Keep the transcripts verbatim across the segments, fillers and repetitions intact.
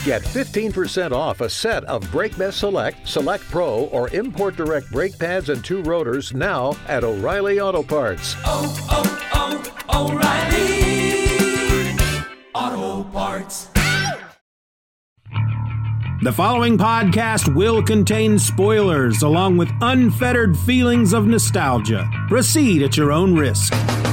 Get fifteen percent off a set of BrakeMess Select, Select Pro, or Import Direct brake pads and two rotors now at O'Reilly Auto Parts. Oh, oh, oh, O'Reilly Auto Parts. The following podcast will contain spoilers along with unfettered feelings of nostalgia. Proceed at your own risk.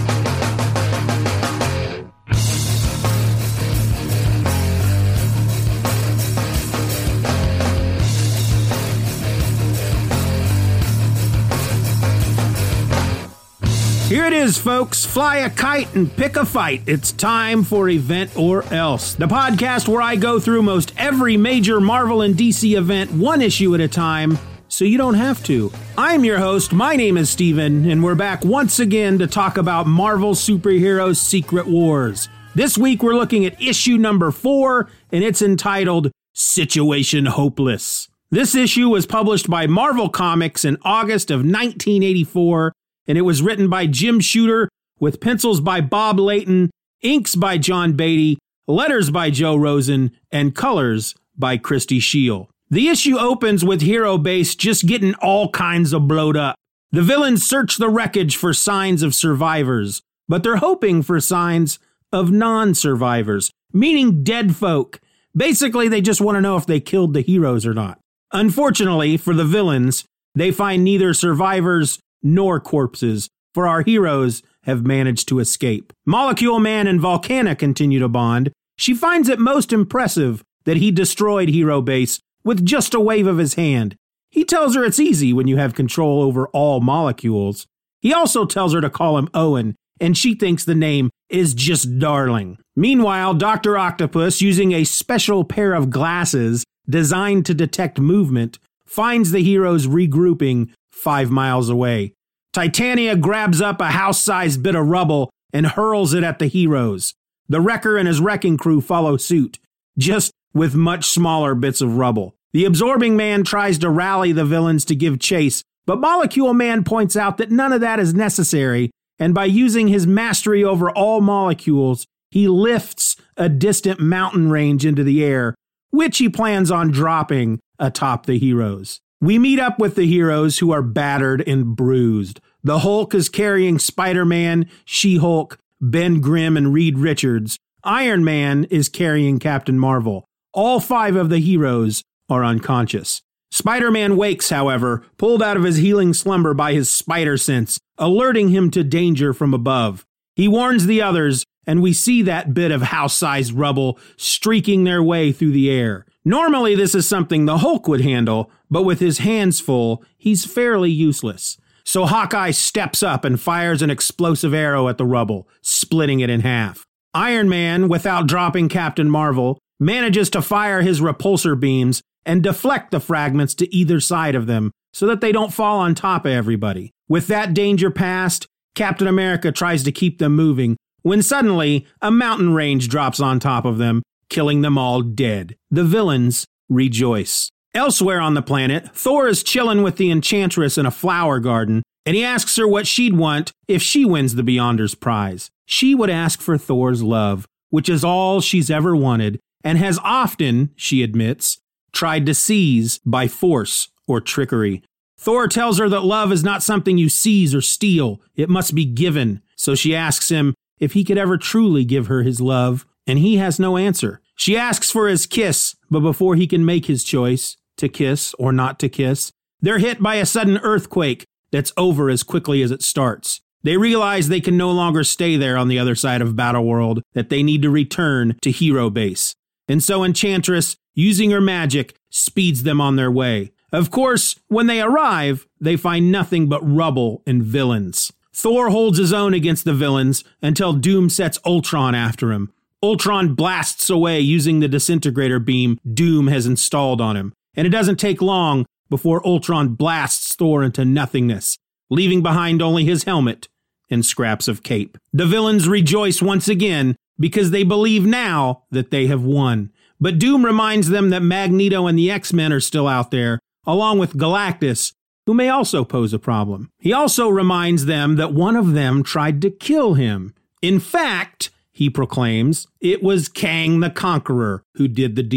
Here it is, folks. Fly a kite and pick a fight. It's time for Event or Else, the podcast where I go through most every major Marvel and D C event one issue at a time, so you don't have to. I'm your host. My name is Steven, and we're back once again to talk about Marvel Superheroes Secret Wars. This week we're looking at issue number four, and it's entitled Situation Hopeless. This issue was published by Marvel Comics in August of nineteen eighty-four, and it was written by Jim Shooter with pencils by Bob Layton, inks by John Beatty, letters by Joe Rosen, and colors by Christy Scheel. The issue opens with Hero Base just getting all kinds of blowed up. The villains search the wreckage for signs of survivors, but they're hoping for signs of non-survivors, meaning dead folk. Basically, they just want to know if they killed the heroes or not. Unfortunately for the villains, they find neither survivors nor corpses, for our heroes have managed to escape. Molecule Man and Volcana continue to bond. She finds it most impressive that he destroyed Hero Base with just a wave of his hand. He tells her it's easy when you have control over all molecules. He also tells her to call him Owen, and she thinks the name is just darling. Meanwhile, Doctor Octopus, using a special pair of glasses designed to detect movement, finds the heroes regrouping five miles away. Titania grabs up a house-sized bit of rubble and hurls it at the heroes. The Wrecker and his wrecking crew follow suit, just with much smaller bits of rubble. The Absorbing Man tries to rally the villains to give chase, but Molecule Man points out that none of that is necessary, and by using his mastery over all molecules, he lifts a distant mountain range into the air, which he plans on dropping atop the heroes. We meet up with the heroes who are battered and bruised. The Hulk is carrying Spider-Man, She-Hulk, Ben Grimm, and Reed Richards. Iron Man is carrying Captain Marvel. All five of the heroes are unconscious. Spider-Man wakes, however, pulled out of his healing slumber by his spider sense, alerting him to danger from above. He warns the others, and we see that bit of house-sized rubble streaking their way through the air. Normally, this is something the Hulk would handle, but with his hands full, he's fairly useless. So Hawkeye steps up and fires an explosive arrow at the rubble, splitting it in half. Iron Man, without dropping Captain Marvel, manages to fire his repulsor beams and deflect the fragments to either side of them so that they don't fall on top of everybody. With that danger past, Captain America tries to keep them moving, when suddenly a mountain range drops on top of them, killing them all dead. The villains rejoice. Elsewhere on the planet, Thor is chilling with the Enchantress in a flower garden, and he asks her what she'd want if she wins the Beyonders prize. She would ask for Thor's love, which is all she's ever wanted, and has often, she admits, tried to seize by force or trickery. Thor tells her that love is not something you seize or steal, it must be given, so she asks him if he could ever truly give her his love, and he has no answer. She asks for his kiss, but before he can make his choice, to kiss or not to kiss, they're hit by a sudden earthquake that's over as quickly as it starts. They realize they can no longer stay there on the other side of Battleworld, that they need to return to Hero Base. And so Enchantress, using her magic, speeds them on their way. Of course, when they arrive, they find nothing but rubble and villains. Thor holds his own against the villains until Doom sets Ultron after him. Ultron blasts away using the disintegrator beam Doom has installed on him, and it doesn't take long before Ultron blasts Thor into nothingness, leaving behind only his helmet and scraps of cape. The villains rejoice once again because they believe now that they have won. But Doom reminds them that Magneto and the X-Men are still out there, along with Galactus, who may also pose a problem. He also reminds them that one of them tried to kill him. In fact, he proclaims, it was Kang the Conqueror who did the deed.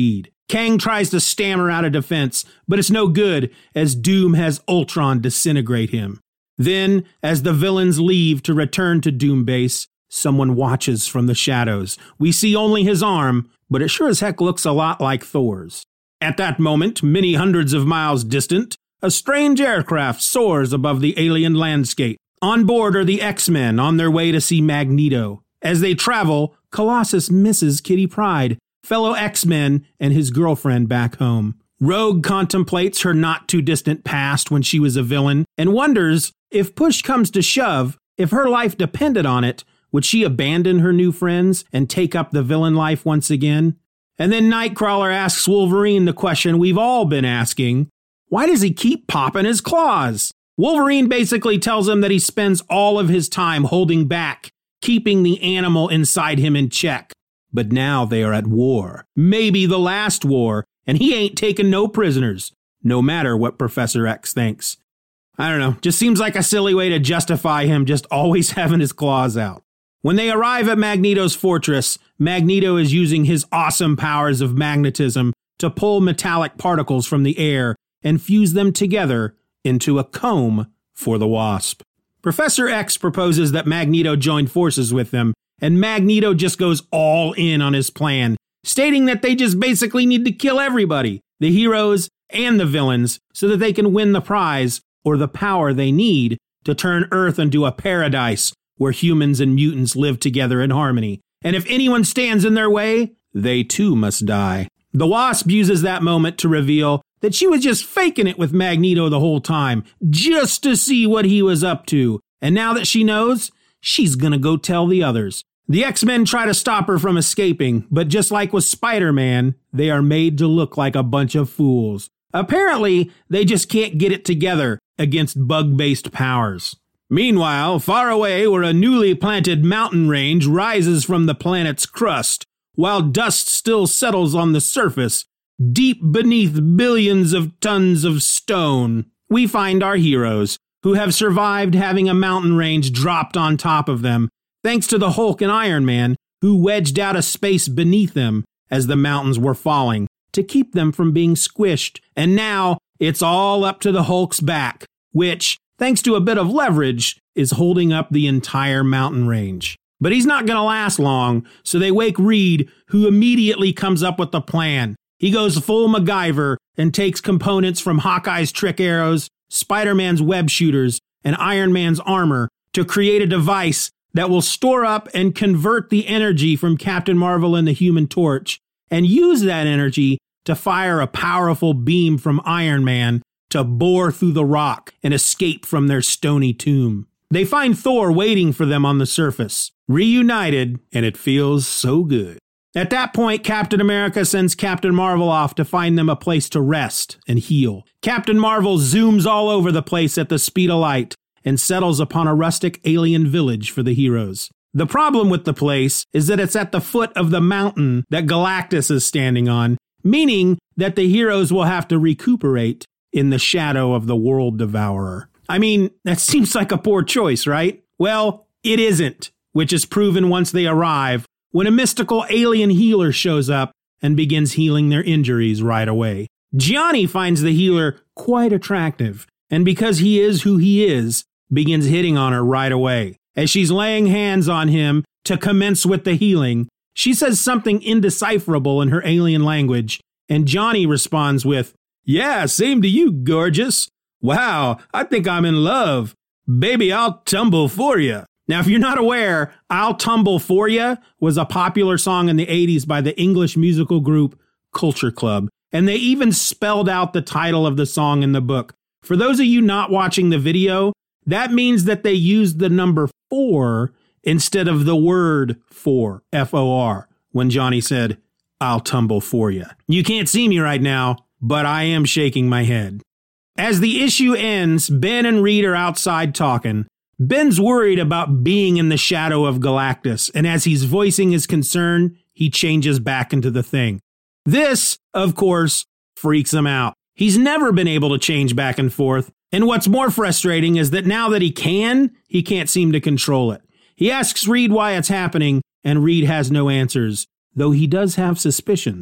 Kang tries to stammer out a defense, but it's no good as Doom has Ultron disintegrate him. Then, as the villains leave to return to Doom Base, someone watches from the shadows. We see only his arm, but it sure as heck looks a lot like Thor's. At that moment, many hundreds of miles distant, a strange aircraft soars above the alien landscape. On board are the X-Men on their way to see Magneto. As they travel, Colossus misses Kitty Pryde, fellow X-Men, and his girlfriend back home. Rogue contemplates her not-too-distant past when she was a villain and wonders, if push comes to shove, if her life depended on it, would she abandon her new friends and take up the villain life once again? And then Nightcrawler asks Wolverine the question we've all been asking, why does he keep popping his claws? Wolverine basically tells him that he spends all of his time holding back, keeping the animal inside him in check. But now they are at war, maybe the last war, and he ain't taking no prisoners, no matter what Professor X thinks. I don't know, just seems like a silly way to justify him just always having his claws out. When they arrive at Magneto's fortress, Magneto is using his awesome powers of magnetism to pull metallic particles from the air and fuse them together into a comb for the Wasp. Professor X proposes that Magneto join forces with them, and Magneto just goes all in on his plan, stating that they just basically need to kill everybody, the heroes and the villains, so that they can win the prize or the power they need to turn Earth into a paradise where humans and mutants live together in harmony. And if anyone stands in their way, they too must die. The Wasp uses that moment to reveal that she was just faking it with Magneto the whole time, just to see what he was up to. And now that she knows, she's gonna go tell the others. The X-Men try to stop her from escaping, but just like with Spider-Man, they are made to look like a bunch of fools. Apparently, they just can't get it together against bug-based powers. Meanwhile, far away where a newly planted mountain range rises from the planet's crust, while dust still settles on the surface, deep beneath billions of tons of stone, we find our heroes, who have survived having a mountain range dropped on top of them, thanks to the Hulk and Iron Man, who wedged out a space beneath them as the mountains were falling, to keep them from being squished. And now, it's all up to the Hulk's back, which, thanks to a bit of leverage, is holding up the entire mountain range. But he's not going to last long, so they wake Reed, who immediately comes up with a plan. He goes full MacGyver and takes components from Hawkeye's trick arrows, Spider-Man's web shooters, and Iron Man's armor to create a device that will store up and convert the energy from Captain Marvel and the Human Torch, and use that energy to fire a powerful beam from Iron Man to bore through the rock and escape from their stony tomb. They find Thor waiting for them on the surface, reunited, and it feels so good. At that point, Captain America sends Captain Marvel off to find them a place to rest and heal. Captain Marvel zooms all over the place at the speed of light and settles upon a rustic alien village for the heroes. The problem with the place is that it's at the foot of the mountain that Galactus is standing on, meaning that the heroes will have to recuperate in the shadow of the World Devourer. I mean, that seems like a poor choice, right? Well, it isn't, which is proven once they arrive, when a mystical alien healer shows up and begins healing their injuries right away. Johnny finds the healer quite attractive, and because he is who he is, begins hitting on her right away. As she's laying hands on him to commence with the healing, she says something indecipherable in her alien language, and Johnny responds with, "Yeah, same to you, gorgeous. Wow, I think I'm in love. Baby, I'll tumble for ya." Now, if you're not aware, I'll Tumble For Ya was a popular song in the eighties by the English musical group Culture Club, and they even spelled out the title of the song in the book. For those of you not watching the video, that means that they used the number four instead of the word for, F O R, when Johnny said, "I'll tumble for ya." You can't see me right now, but I am shaking my head. As the issue ends, Ben and Reed are outside talking. Ben's worried about being in the shadow of Galactus, and as he's voicing his concern, he changes back into the Thing. This, of course, freaks him out. He's never been able to change back and forth, and what's more frustrating is that now that he can, he can't seem to control it. He asks Reed why it's happening, and Reed has no answers, though he does have suspicions.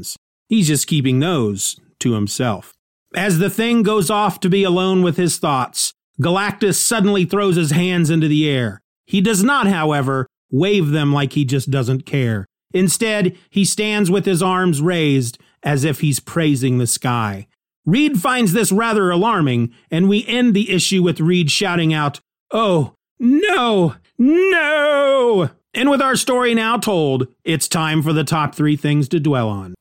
He's just keeping those to himself. As the Thing goes off to be alone with his thoughts, Galactus suddenly throws his hands into the air. He does not, however, wave them like he just doesn't care. Instead, he stands with his arms raised as if he's praising the sky. Reed finds this rather alarming, and we end the issue with Reed shouting out, "Oh, no, no!" And with our story now told, it's time for the top three things to dwell on.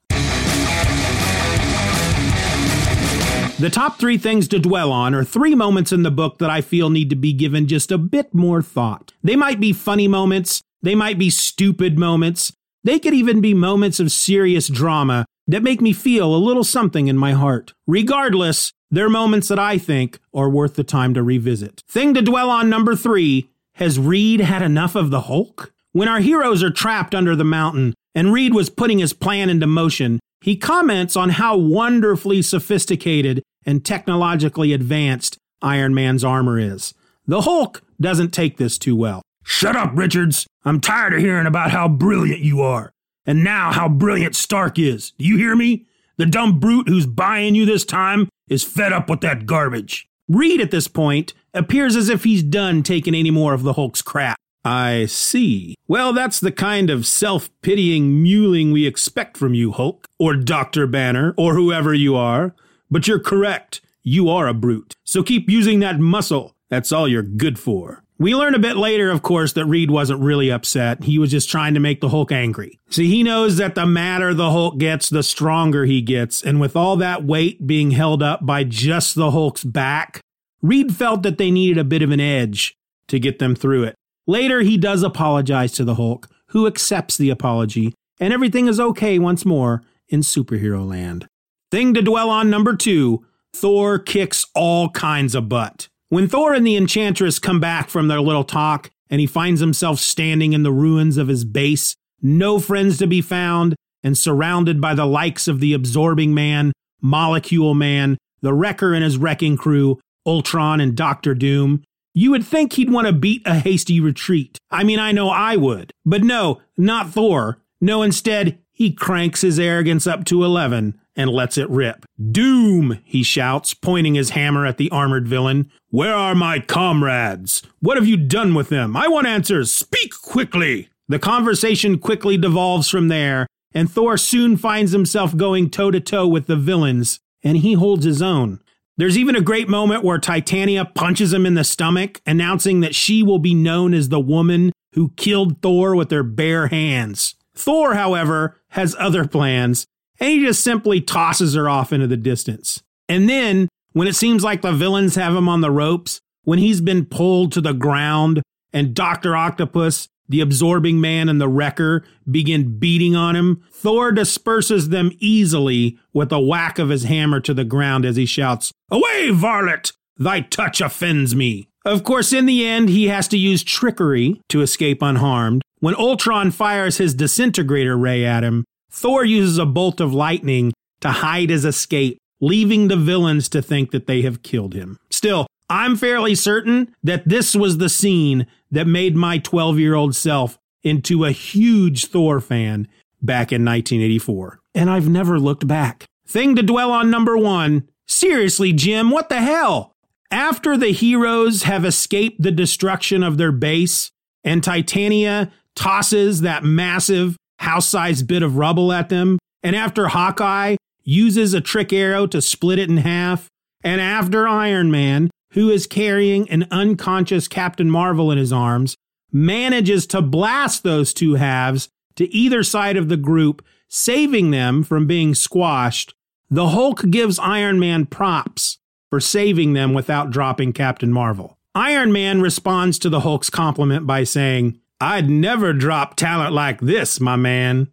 The top three things to dwell on are three moments in the book that I feel need to be given just a bit more thought. They might be funny moments, they might be stupid moments, they could even be moments of serious drama that make me feel a little something in my heart. Regardless, they're moments that I think are worth the time to revisit. Thing to dwell on number three, has Reed had enough of the Hulk? When our heroes are trapped under the mountain and Reed was putting his plan into motion, he comments on how wonderfully sophisticated and technologically advanced Iron Man's armor is. The Hulk doesn't take this too well. "Shut up, Richards. I'm tired of hearing about how brilliant you are. And now how brilliant Stark is. Do you hear me? The dumb brute who's buying you this time is fed up with that garbage." Reed at this point appears as if he's done taking any more of the Hulk's crap. I see. Well, that's the kind of self-pitying mewling we expect from you, Hulk, or Doctor Banner, or whoever you are. But you're correct. You are a brute. So keep using that muscle. That's all you're good for. We learn a bit later, of course, that Reed wasn't really upset. He was just trying to make the Hulk angry. See, he knows that the madder the Hulk gets, the stronger he gets. And with all that weight being held up by just the Hulk's back, Reed felt that they needed a bit of an edge to get them through it. Later, he does apologize to the Hulk, who accepts the apology, and everything is okay once more in superhero land. Thing to dwell on number two, Thor kicks all kinds of butt. When Thor and the Enchantress come back from their little talk, and he finds himself standing in the ruins of his base, no friends to be found, and surrounded by the likes of the Absorbing Man, Molecule Man, the Wrecker and his wrecking crew, Ultron and Doctor Doom, you would think he'd want to beat a hasty retreat. I mean, I know I would. But no, not Thor. No, instead, he cranks his arrogance up to eleven and lets it rip. "Doom," he shouts, pointing his hammer at the armored villain. "Where are my comrades? What have you done with them? I want answers. Speak quickly." The conversation quickly devolves from there, and Thor soon finds himself going toe-to-toe with the villains, and he holds his own. There's even a great moment where Titania punches him in the stomach, announcing that she will be known as the woman who killed Thor with her bare hands. Thor, however, has other plans, and he just simply tosses her off into the distance. And then, when it seems like the villains have him on the ropes, when he's been pulled to the ground, and Doctor Octopus, the Absorbing Man, and the Wrecker begin beating on him, Thor disperses them easily with a whack of his hammer to the ground as he shouts, "Away, varlet! Thy touch offends me." Of course, in the end, he has to use trickery to escape unharmed. When Ultron fires his disintegrator ray at him, Thor uses a bolt of lightning to hide his escape, leaving the villains to think that they have killed him. Still, I'm fairly certain that this was the scene that made my twelve-year-old self into a huge Thor fan back in nineteen eighty-four. And I've never looked back. Thing to dwell on number one. Seriously, Jim, what the hell? After the heroes have escaped the destruction of their base, and Titania tosses that massive house-sized bit of rubble at them, and after Hawkeye uses a trick arrow to split it in half, and after Iron Man, who is carrying an unconscious Captain Marvel in his arms, manages to blast those two halves to either side of the group, saving them from being squashed, the Hulk gives Iron Man props for saving them without dropping Captain Marvel. Iron Man responds to the Hulk's compliment by saying, "I'd never drop talent like this, my man."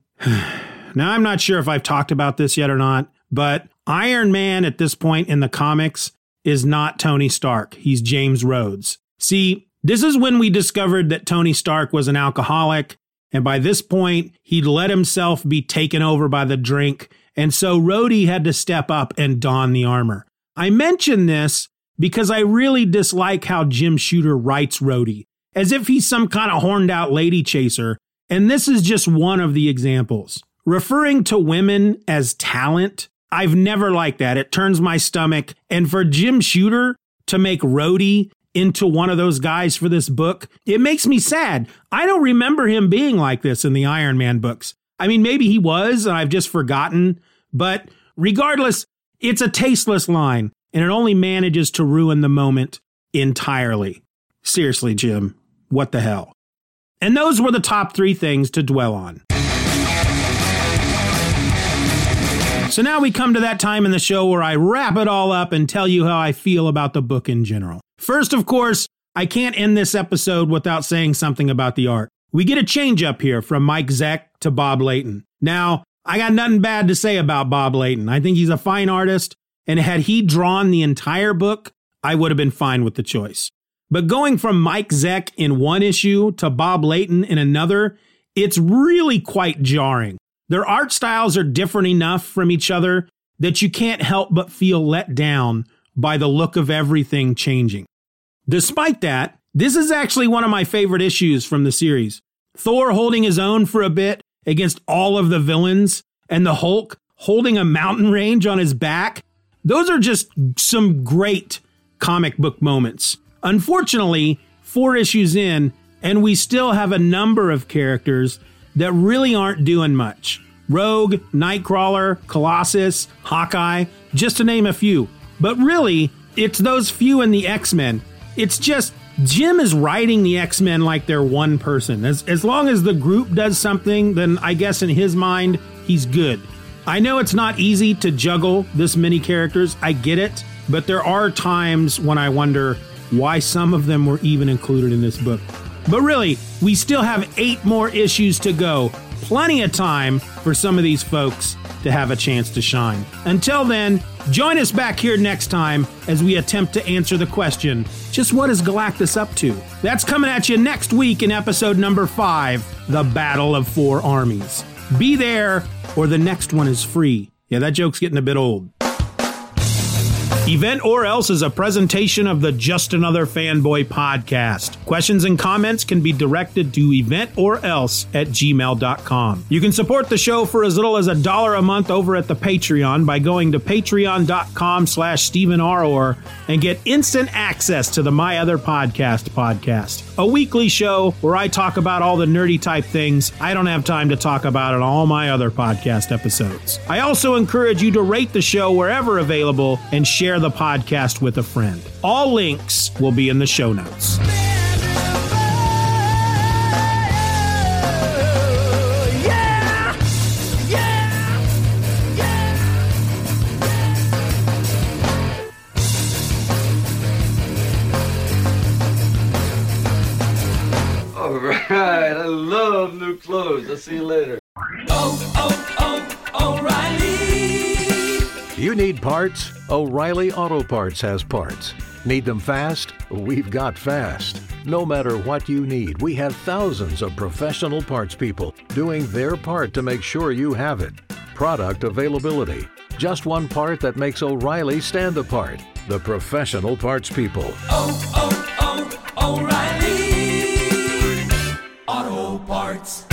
Now, I'm not sure if I've talked about this yet or not, but Iron Man at this point in the comics is not Tony Stark. He's James Rhodes. See, this is when we discovered that Tony Stark was an alcoholic, and by this point, he'd let himself be taken over by the drink, and so Rhodey had to step up and don the armor. I mention this because I really dislike how Jim Shooter writes Rhodey, as if he's some kind of horned out lady chaser, and this is just one of the examples. referring to women as talent, I've never liked that. It turns my stomach. And for Jim Shooter to make Rhodey into one of those guys for this book, it makes me sad. I don't remember him being like this in the Iron Man books. I mean, maybe he was, and I've just forgotten. But regardless, it's a tasteless line, and it only manages to ruin the moment entirely. Seriously, Jim, what the hell? And those were the top three things to dwell on. So now we come to that time in the show where I wrap it all up and tell you how I feel about the book in general. First, of course, I can't end this episode without saying something about the art. We get a change up here from Mike Zeck to Bob Layton. Now, I got nothing bad to say about Bob Layton. I think he's a fine artist, and had he drawn the entire book, I would have been fine with the choice. But going from Mike Zeck in one issue to Bob Layton in another, it's really quite jarring. Their art styles are different enough from each other that you can't help but feel let down by the look of everything changing. Despite that, this is actually one of my favorite issues from the series. Thor holding his own for a bit against all of the villains, and the Hulk holding a mountain range on his back. Those are just some great comic book moments. Unfortunately, four issues in, and we still have a number of characters that really aren't doing much. Rogue, Nightcrawler, Colossus, Hawkeye, just to name a few. But really, it's those few in the X-Men. It's just Jim is writing the X-Men like they're one person. As, as long as the group does something, then I guess in his mind, he's good. I know it's not easy to juggle this many characters. I get it. But there are times when I wonder why some of them were even included in this book. But really, we still have eight more issues to go. Plenty of time for some of these folks to have a chance to shine. Until then, join us back here next time as we attempt to answer the question, just what is Galactus up to? That's coming at you next week in episode number five, The Battle of Four Armies. Be there, or the next one is free. Yeah, that joke's getting a bit old. Event or Else is a presentation of the Just Another Fanboy podcast. Questions and comments can be directed to eventorelse at gmail dot com. You can support the show for as little as a dollar a month over at the Patreon by going to patreon.com slash Stephen Aror and get instant access to the My Other Podcast podcast, a weekly show where I talk about all the nerdy type things I don't have time to talk about in all my other podcast episodes. I also encourage you to rate the show wherever available and share the podcast with a friend. All links will be in the show notes. All right, I love new clothes. I'll see you later. Oh, oh, oh, O'Reilly. You need parts? O'Reilly Auto Parts has parts. Need them fast? We've got fast. No matter what you need, we have thousands of professional parts people doing their part to make sure you have it. Product availability. Just one part that makes O'Reilly stand apart. The professional parts people. Oh, oh, oh, O'Reilly Auto Parts.